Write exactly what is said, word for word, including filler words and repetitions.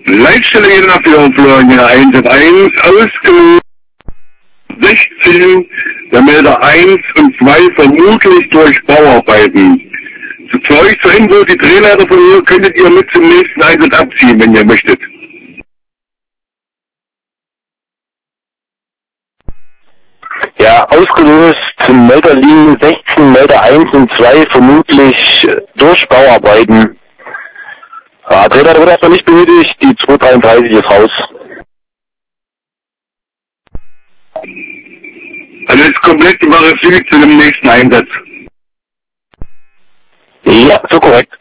Leitstelle Generation Florian eins auf eins, ausgelöst sechzehn, der Melder eins und zwei vermutlich durch Bauarbeiten. Für euch zur Info, die Drehleiter von mir könntet ihr mit zum nächsten Einsatz abziehen, wenn ihr möchtet. Ja, ausgelöst Melderlinie sechzehn, Melder eins und zwei vermutlich durch Bauarbeiten. Ja, Drehleiter wird erstmal nicht benötigt, die zweihundertdreiunddreißig ist raus. Also jetzt komplett die Wache Süd zu dem nächsten Einsatz. Ja, so korrekt.